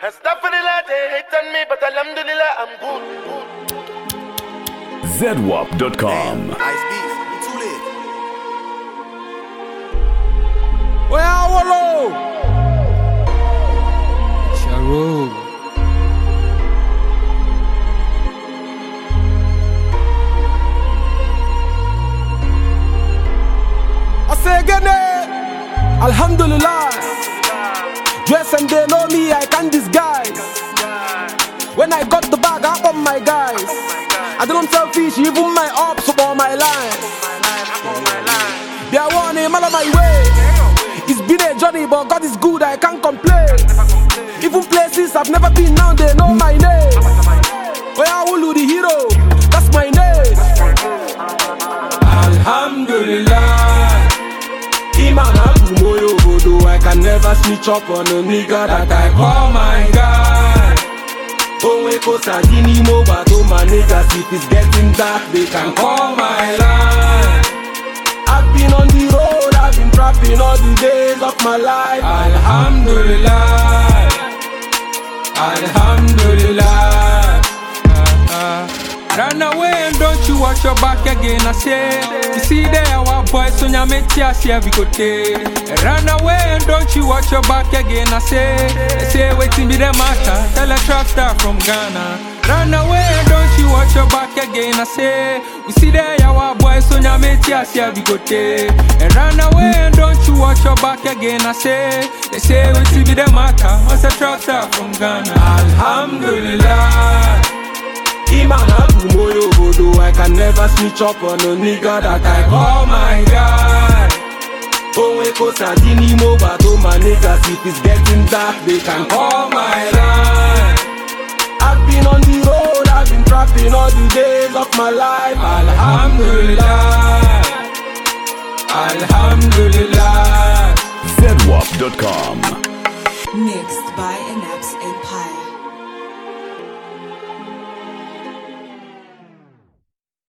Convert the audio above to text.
Astaghfirullah, they hate on me, but alhamdulillah, I'm good. ZWAP.com. Ice beef, too late. Well, hello. Charo. I say again, alhamdulillah. Yes, and they know me, I can't disguise. When I got the bag, I on my guys. I don't sell fish, even my ops for my line. They are warning all of my way. It's been a journey, but God is good, I can't complain. Even places I've never been, now they know my name. Oyawulu the hero, that's my name. Alhamdulillah. Iman Abu Moyo Bodo, I can never snitch up on a nigga that I call my guy. Onwe ko Sadini Moba to my niggas, if it's getting dark, they can call my line. I've been on the road, I've been trapping all the days of my life. Alhamdulillah, Alhamdulillah. Run away and don't you watch your back again, I say. You see there our boys, so ya make tears here we go take. Run away and don't you watch your back again, I say. They say waiting be the matter, tell a trap star from Ghana. Run away and don't you watch your back again, I say. We see there our boys, so ya make tears here we go take. Run away and don't you watch your back again, I say. They say waiting be the matter, what's a trap star from Ghana. Alhamdulillah. Iman Abu Moyo Bodo, I can never snitch up on a nigga that I call my guy. Onwe ko Sadini Moba to my niggas, if it's getting dark, they can call my line. I've been on the road, I've been trapping all the days of my life. Alhamdulillah, Alhamdulillah. ZWAP.com. Mixed by Anaps and